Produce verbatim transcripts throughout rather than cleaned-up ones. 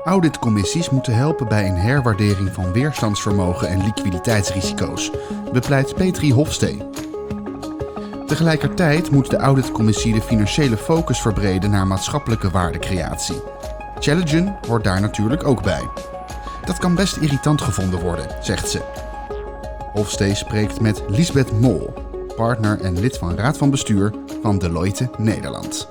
Auditcommissies moeten helpen bij een herwaardering van weerstandsvermogen en liquiditeitsrisico's, bepleit Petri Hofstee. Tegelijkertijd moet de auditcommissie de financiële focus verbreden naar maatschappelijke waardecreatie. Challengen hoort daar natuurlijk ook bij. Dat kan best irritant gevonden worden, zegt ze. Hofstee spreekt met Liesbeth Mol, partner en lid van Raad van Bestuur van Deloitte Nederland.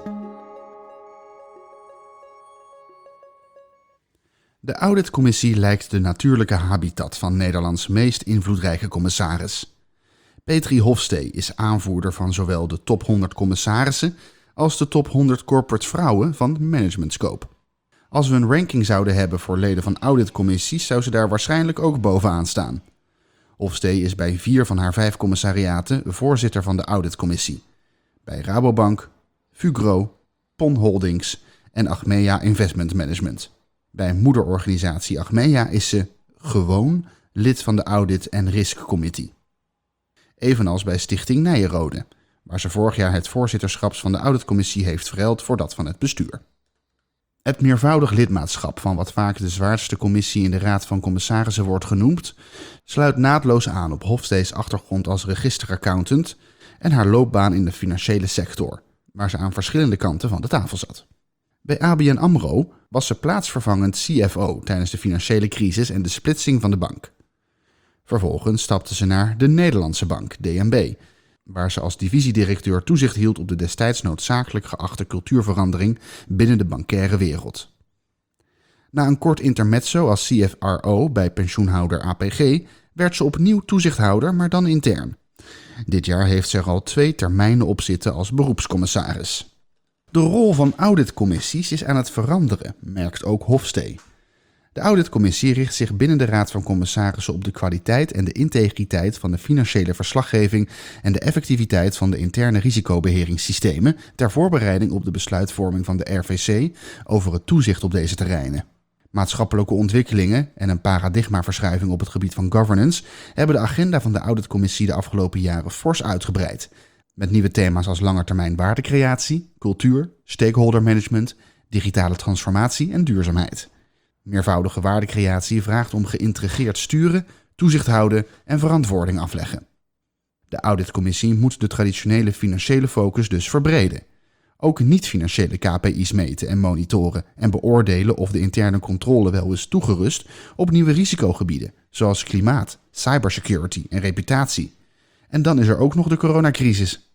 De auditcommissie lijkt de natuurlijke habitat van Nederlands meest invloedrijke commissaris. Petri Hofstee is aanvoerder van zowel de top honderd commissarissen als de top honderd corporate vrouwen van Management Scope. Als we een ranking zouden hebben voor leden van auditcommissies, zou ze daar waarschijnlijk ook bovenaan staan. Hofstee is bij vier van haar vijf commissariaten voorzitter van de auditcommissie. Bij Rabobank, Fugro, Pon Holdings en Achmea Investment Management. Bij moederorganisatie Achmea is ze gewoon lid van de Audit- en Risk Committee. Evenals bij Stichting Nijenrode, waar ze vorig jaar het voorzitterschap van de auditcommissie heeft verruild voor dat van het bestuur. Het meervoudig lidmaatschap van wat vaak de zwaarste commissie in de Raad van Commissarissen wordt genoemd, sluit naadloos aan op Hofstees achtergrond als registeraccountant en haar loopbaan in de financiële sector, waar ze aan verschillende kanten van de tafel zat. Bij A B N AMRO was ze plaatsvervangend C F O tijdens de financiële crisis en de splitsing van de bank. Vervolgens stapte ze naar de Nederlandse bank, D N B, waar ze als divisiedirecteur toezicht hield op de destijds noodzakelijk geachte cultuurverandering binnen de bancaire wereld. Na een kort intermezzo als C F R O bij pensioenhouder A P G werd ze opnieuw toezichthouder, maar dan intern. Dit jaar heeft ze er al twee termijnen op zitten als beroepscommissaris. De rol van auditcommissies is aan het veranderen, merkt ook Hofstee. De auditcommissie richt zich binnen de Raad van Commissarissen op de kwaliteit en de integriteit van de financiële verslaggeving en de effectiviteit van de interne risicobeheringssystemen ter voorbereiding op de besluitvorming van de R V C over het toezicht op deze terreinen. Maatschappelijke ontwikkelingen en een paradigmaverschuiving op het gebied van governance hebben de agenda van de auditcommissie de afgelopen jaren fors uitgebreid, met nieuwe thema's als langetermijn waardecreatie, cultuur, stakeholder management, digitale transformatie en duurzaamheid. Meervoudige waardecreatie vraagt om geïntegreerd sturen, toezicht houden en verantwoording afleggen. De auditcommissie moet de traditionele financiële focus dus verbreden. Ook niet-financiële K P I's meten en monitoren en beoordelen of de interne controle wel is toegerust op nieuwe risicogebieden, zoals klimaat, cybersecurity en reputatie. En dan is er ook nog de coronacrisis.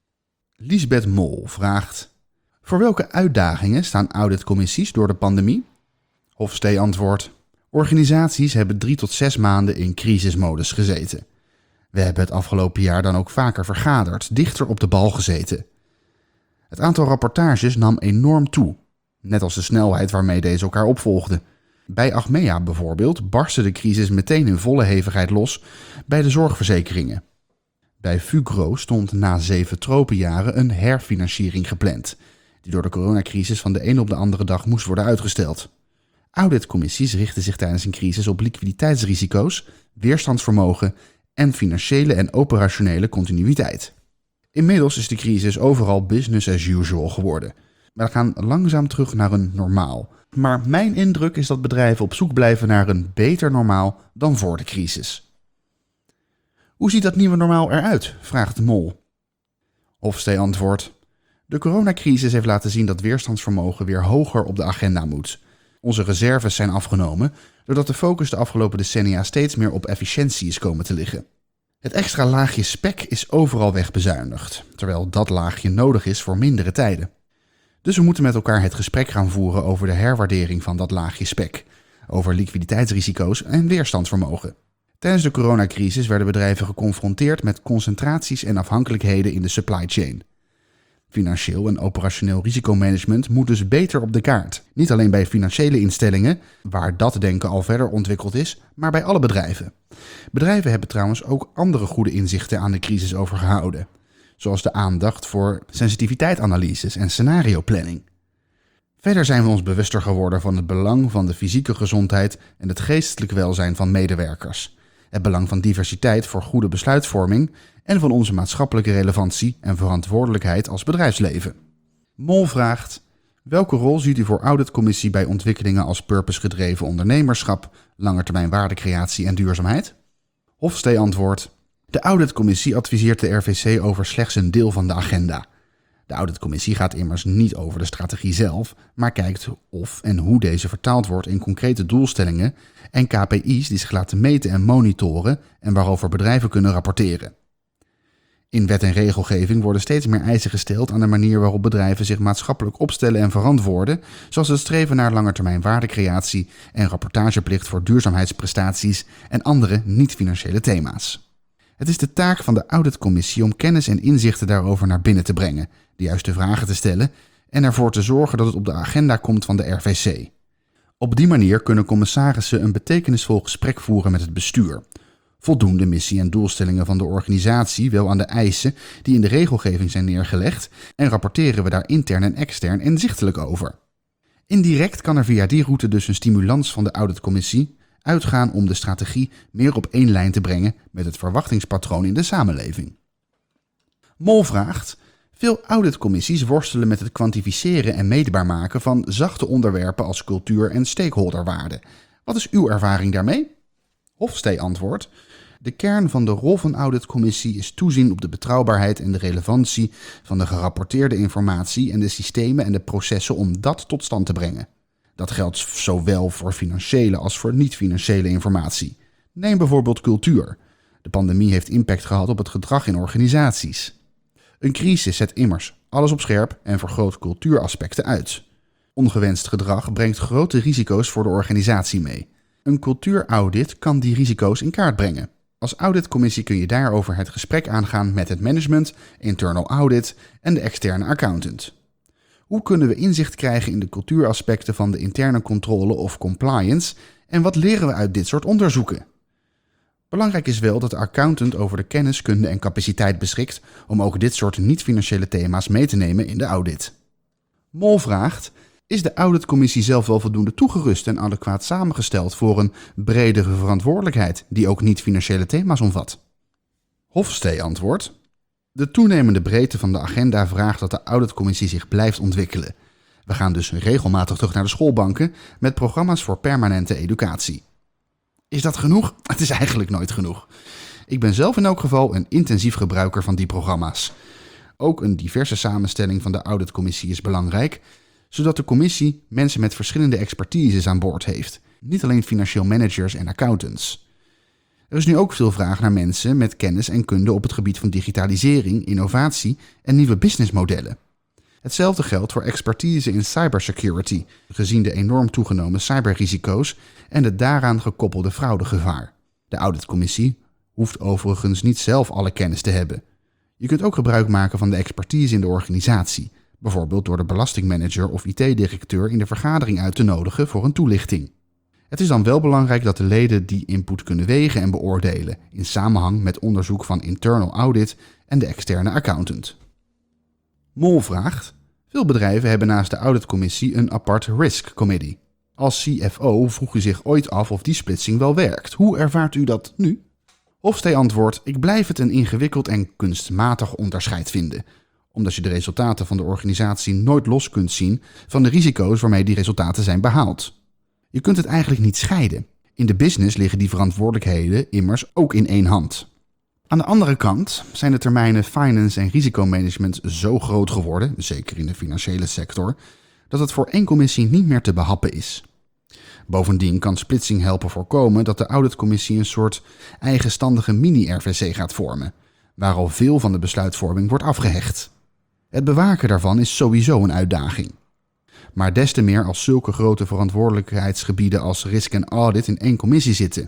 Liesbeth Mol vraagt: voor welke uitdagingen staan auditcommissies door de pandemie? Hofstee antwoordt: organisaties hebben drie tot zes maanden in crisismodus gezeten. We hebben het afgelopen jaar dan ook vaker vergaderd, dichter op de bal gezeten. Het aantal rapportages nam enorm toe, net als de snelheid waarmee deze elkaar opvolgden. Bij Achmea bijvoorbeeld barstte de crisis meteen in volle hevigheid los bij de zorgverzekeringen. Bij Fugro stond na zeven tropenjaren een herfinanciering gepland, die door de coronacrisis van de een op de andere dag moest worden uitgesteld. Auditcommissies richten zich tijdens een crisis op liquiditeitsrisico's, weerstandsvermogen en financiële en operationele continuïteit. Inmiddels is de crisis overal business as usual geworden. We gaan langzaam terug naar een normaal. Maar mijn indruk is dat bedrijven op zoek blijven naar een beter normaal dan voor de crisis. Hoe ziet dat nieuwe normaal eruit? Vraagt de Mol. Hofstee antwoordt: de coronacrisis heeft laten zien dat weerstandsvermogen weer hoger op de agenda moet. Onze reserves zijn afgenomen, doordat de focus de afgelopen decennia steeds meer op efficiëntie is komen te liggen. Het extra laagje spek is overal wegbezuinigd, terwijl dat laagje nodig is voor mindere tijden. Dus we moeten met elkaar het gesprek gaan voeren over de herwaardering van dat laagje spek, over liquiditeitsrisico's en weerstandsvermogen. Tijdens de coronacrisis werden bedrijven geconfronteerd met concentraties en afhankelijkheden in de supply chain. Financieel en operationeel risicomanagement moet dus beter op de kaart. Niet alleen bij financiële instellingen, waar dat denken al verder ontwikkeld is, maar bij alle bedrijven. Bedrijven hebben trouwens ook andere goede inzichten aan de crisis overgehouden, zoals de aandacht voor sensitiviteitsanalyses en scenarioplanning. Verder zijn we ons bewuster geworden van het belang van de fysieke gezondheid en het geestelijk welzijn van medewerkers, het belang van diversiteit voor goede besluitvorming en van onze maatschappelijke relevantie en verantwoordelijkheid als bedrijfsleven. Mol vraagt: Welke rol ziet u voor auditcommissie bij ontwikkelingen als purpose-gedreven ondernemerschap, langetermijn waardecreatie en duurzaamheid? Hofstee antwoordt: de auditcommissie adviseert de R V C over slechts een deel van de agenda. De auditcommissie gaat immers niet over de strategie zelf, maar kijkt of en hoe deze vertaald wordt in concrete doelstellingen en K P I's die zich laten meten en monitoren en waarover bedrijven kunnen rapporteren. In wet en regelgeving worden steeds meer eisen gesteld aan de manier waarop bedrijven zich maatschappelijk opstellen en verantwoorden, zoals het streven naar langetermijn waardecreatie en rapportageplicht voor duurzaamheidsprestaties en andere niet-financiële thema's. Het is de taak van de auditcommissie om kennis en inzichten daarover naar binnen te brengen, de juiste vragen te stellen en ervoor te zorgen dat het op de agenda komt van de R V C. Op die manier kunnen commissarissen een betekenisvol gesprek voeren met het bestuur. Voldoen de missie en doelstellingen van de organisatie wel aan de eisen die in de regelgeving zijn neergelegd en rapporteren we daar intern en extern inzichtelijk over. Indirect kan er via die route dus een stimulans van de auditcommissie uitgaan om de strategie meer op één lijn te brengen met het verwachtingspatroon in de samenleving. Mol vraagt: veel auditcommissies worstelen met het kwantificeren en meetbaar maken van zachte onderwerpen als cultuur en stakeholderwaarde. Wat is uw ervaring daarmee? Hofstee antwoordt: de kern van de rol van auditcommissie is toezien op de betrouwbaarheid en de relevantie van de gerapporteerde informatie en de systemen en de processen om dat tot stand te brengen. Dat geldt zowel voor financiële als voor niet-financiële informatie. Neem bijvoorbeeld cultuur. De pandemie heeft impact gehad op het gedrag in organisaties. Een crisis zet immers alles op scherp en vergroot cultuuraspecten uit. Ongewenst gedrag brengt grote risico's voor de organisatie mee. Een cultuuraudit kan die risico's in kaart brengen. Als auditcommissie kun je daarover het gesprek aangaan met het management, internal audit en de externe accountant. Hoe kunnen we inzicht krijgen in de cultuuraspecten van de interne controle of compliance en wat leren we uit dit soort onderzoeken? Belangrijk is wel dat de accountant over de kennis, kunde en capaciteit beschikt om ook dit soort niet-financiële thema's mee te nemen in de audit. Mol vraagt: is de auditcommissie zelf wel voldoende toegerust en adequaat samengesteld voor een bredere verantwoordelijkheid die ook niet-financiële thema's omvat? Hofstee antwoordt: de toenemende breedte van de agenda vraagt dat de auditcommissie zich blijft ontwikkelen. We gaan dus regelmatig terug naar de schoolbanken met programma's voor permanente educatie. Is dat genoeg? Het is eigenlijk nooit genoeg. Ik ben zelf in elk geval een intensief gebruiker van die programma's. Ook een diverse samenstelling van de auditcommissie is belangrijk, zodat de commissie mensen met verschillende expertises aan boord heeft. Niet alleen financieel managers en accountants. Er is nu ook veel vraag naar mensen met kennis en kunde op het gebied van digitalisering, innovatie en nieuwe businessmodellen. Hetzelfde geldt voor expertise in cybersecurity, gezien de enorm toegenomen cyberrisico's en het daaraan gekoppelde fraudegevaar. De auditcommissie hoeft overigens niet zelf alle kennis te hebben. Je kunt ook gebruik maken van de expertise in de organisatie, bijvoorbeeld door de belastingmanager of I T-directeur in de vergadering uit te nodigen voor een toelichting. Het is dan wel belangrijk dat de leden die input kunnen wegen en beoordelen, in samenhang met onderzoek van internal audit en de externe accountant. Mol vraagt: veel bedrijven hebben naast de auditcommissie een apart risk committee. Als C F O vroeg u zich ooit af of die splitsing wel werkt. Hoe ervaart u dat nu? Hofstee antwoordt: ik blijf het een ingewikkeld en kunstmatig onderscheid vinden, omdat je de resultaten van de organisatie nooit los kunt zien van de risico's waarmee die resultaten zijn behaald. Je kunt het eigenlijk niet scheiden. In de business liggen die verantwoordelijkheden immers ook in één hand. Aan de andere kant zijn de termijnen finance en risicomanagement zo groot geworden, zeker in de financiële sector, dat het voor één commissie niet meer te behappen is. Bovendien kan splitsing helpen voorkomen dat de auditcommissie een soort eigenstandige mini-R V C gaat vormen, waar al veel van de besluitvorming wordt afgehecht. Het bewaken daarvan is sowieso een uitdaging. Maar des te meer als zulke grote verantwoordelijkheidsgebieden als risk en audit in één commissie zitten.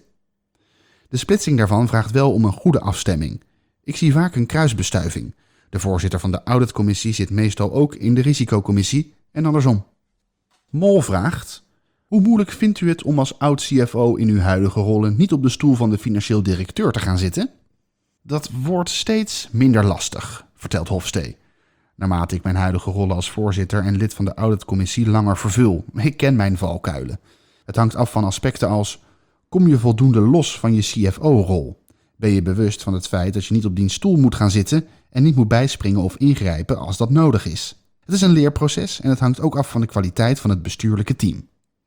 De splitsing daarvan vraagt wel om een goede afstemming. Ik zie vaak een kruisbestuiving. De voorzitter van de auditcommissie zit meestal ook in de risicocommissie en andersom. Mol vraagt: hoe moeilijk vindt u het om als oud-C F O in uw huidige rollen niet op de stoel van de financieel directeur te gaan zitten? Dat wordt steeds minder lastig, vertelt Hofstee. Naarmate ik mijn huidige rollen als voorzitter en lid van de auditcommissie langer vervul. Ik ken mijn valkuilen. Het hangt af van aspecten als: kom je voldoende los van je C F O-rol? Ben je bewust van het feit dat je niet op die stoel moet gaan zitten en niet moet bijspringen of ingrijpen als dat nodig is? Het is een leerproces en het hangt ook af van de kwaliteit van het bestuurlijke team.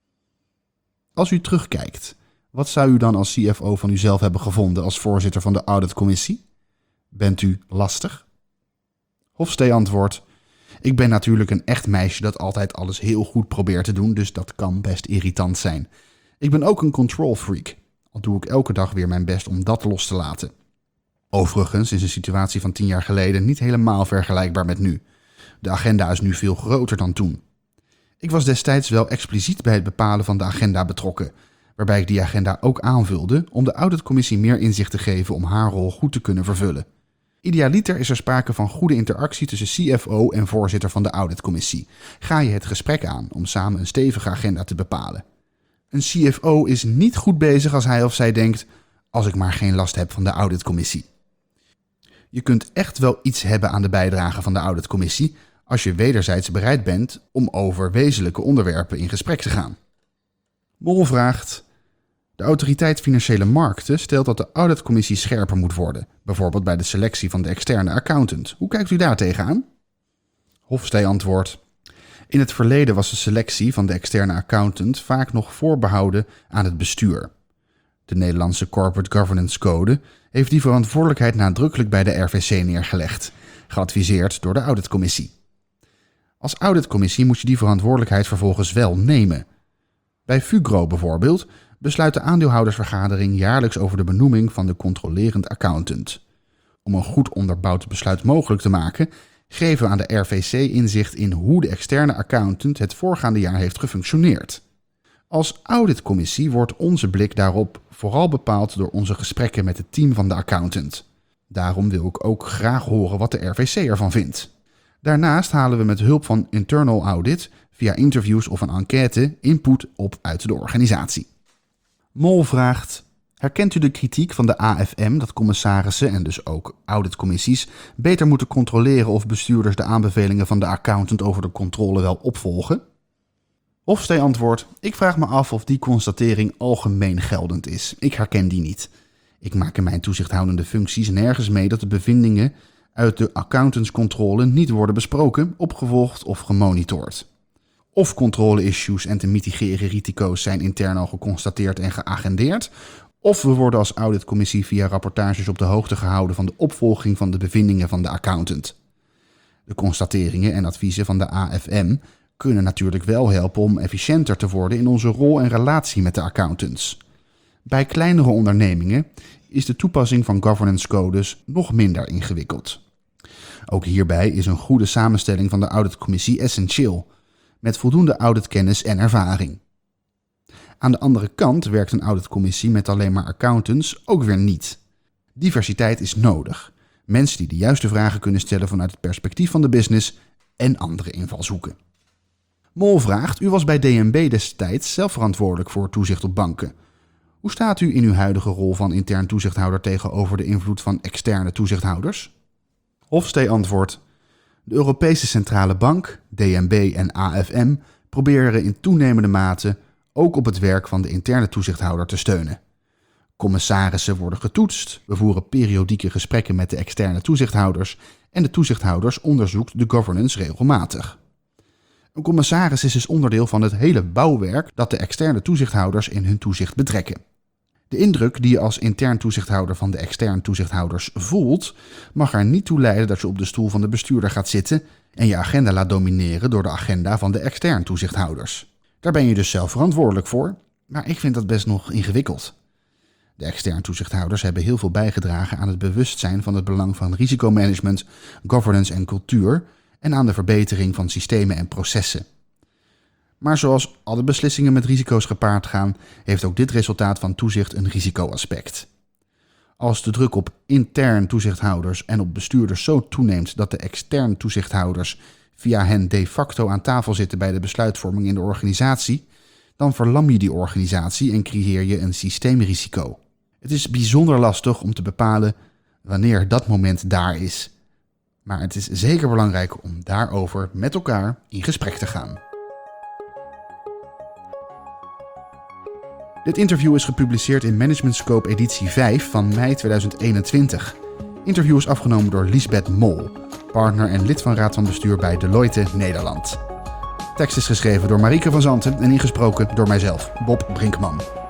Als u terugkijkt, wat zou u dan als C F O van uzelf hebben gevonden als voorzitter van de auditcommissie? Bent u lastig? Hofstee antwoordt: ik ben natuurlijk een echt meisje dat altijd alles heel goed probeert te doen, dus dat kan best irritant zijn. Ik ben ook een control freak, al doe ik elke dag weer mijn best om dat los te laten. Overigens is een situatie van tien jaar geleden niet helemaal vergelijkbaar met nu. De agenda is nu veel groter dan toen. Ik was destijds wel expliciet bij het bepalen van de agenda betrokken, waarbij ik die agenda ook aanvulde om de auditcommissie meer inzicht te geven om haar rol goed te kunnen vervullen. Idealiter is er sprake van goede interactie tussen C F O en voorzitter van de auditcommissie. Ga je het gesprek aan om samen een stevige agenda te bepalen. Een C F O is niet goed bezig als hij of zij denkt: als ik maar geen last heb van de auditcommissie. Je kunt echt wel iets hebben aan de bijdrage van de auditcommissie als je wederzijds bereid bent om over wezenlijke onderwerpen in gesprek te gaan. Mol vraagt: de Autoriteit Financiële Markten stelt dat de auditcommissie scherper moet worden, bijvoorbeeld bij de selectie van de externe accountant. Hoe kijkt u daar tegenaan? Hofstee antwoordt: in het verleden was de selectie van de externe accountant vaak nog voorbehouden aan het bestuur. De Nederlandse Corporate Governance Code heeft die verantwoordelijkheid nadrukkelijk bij de R V C neergelegd, geadviseerd door de auditcommissie. Als auditcommissie moet je die verantwoordelijkheid vervolgens wel nemen. Bij Fugro bijvoorbeeld besluit de aandeelhoudersvergadering jaarlijks over de benoeming van de controlerend accountant. Om een goed onderbouwd besluit mogelijk te maken, geven we aan de R V C inzicht in hoe de externe accountant het voorgaande jaar heeft gefunctioneerd. Als auditcommissie wordt onze blik daarop vooral bepaald door onze gesprekken met het team van de accountant. Daarom wil ik ook graag horen wat de R V C ervan vindt. Daarnaast halen we met hulp van internal audit, via interviews of een enquête, input op uit de organisatie. Mol vraagt: herkent u de kritiek van de A F M dat commissarissen en dus ook auditcommissies beter moeten controleren of bestuurders de aanbevelingen van de accountant over de controle wel opvolgen? Hofstee antwoordt: ik vraag me af of die constatering algemeen geldend is. Ik herken die niet. Ik maak in mijn toezichthoudende functies nergens mee dat de bevindingen uit de accountantscontrole niet worden besproken, opgevolgd of gemonitord. Of controle-issues en te mitigeren risico's zijn intern al geconstateerd en geagendeerd, of we worden als auditcommissie via rapportages op de hoogte gehouden van de opvolging van de bevindingen van de accountant. De constateringen en adviezen van de A F M kunnen natuurlijk wel helpen om efficiënter te worden in onze rol en relatie met de accountants. Bij kleinere ondernemingen is de toepassing van governance codes nog minder ingewikkeld. Ook hierbij is een goede samenstelling van de auditcommissie essentieel, met voldoende auditkennis en ervaring. Aan de andere kant werkt een auditcommissie met alleen maar accountants ook weer niet. Diversiteit is nodig. Mensen die de juiste vragen kunnen stellen vanuit het perspectief van de business en andere invalshoeken. Mol vraagt: u was bij D N B destijds zelf verantwoordelijk voor toezicht op banken. Hoe staat u in uw huidige rol van intern toezichthouder tegenover de invloed van externe toezichthouders? Hofstee antwoordt: de Europese Centrale Bank, D N B en A F M proberen in toenemende mate ook op het werk van de interne toezichthouder te steunen. Commissarissen worden getoetst, we voeren periodieke gesprekken met de externe toezichthouders en de toezichthouders onderzoekt de governance regelmatig. Een commissaris is dus onderdeel van het hele bouwwerk dat de externe toezichthouders in hun toezicht betrekken. De indruk die je als intern toezichthouder van de externe toezichthouders voelt, mag er niet toe leiden dat je op de stoel van de bestuurder gaat zitten en je agenda laat domineren door de agenda van de externe toezichthouders. Daar ben je dus zelf verantwoordelijk voor, maar ik vind dat best nog ingewikkeld. De externe toezichthouders hebben heel veel bijgedragen aan het bewustzijn van het belang van risicomanagement, governance en cultuur en aan de verbetering van systemen en processen. Maar zoals alle beslissingen met risico's gepaard gaan, heeft ook dit resultaat van toezicht een risicoaspect. Als de druk op intern toezichthouders en op bestuurders zo toeneemt dat de extern toezichthouders via hen de facto aan tafel zitten bij de besluitvorming in de organisatie, dan verlam je die organisatie en creëer je een systeemrisico. Het is bijzonder lastig om te bepalen wanneer dat moment daar is. Maar het is zeker belangrijk om daarover met elkaar in gesprek te gaan. Dit interview is gepubliceerd in Management Scope editie vijf van mei tweeduizend eenentwintig. Interview is afgenomen door Liesbeth Mol, partner en lid van Raad van Bestuur bij Deloitte Nederland. Tekst is geschreven door Marieke van Zanten en ingesproken door mijzelf, Bob Brinkman.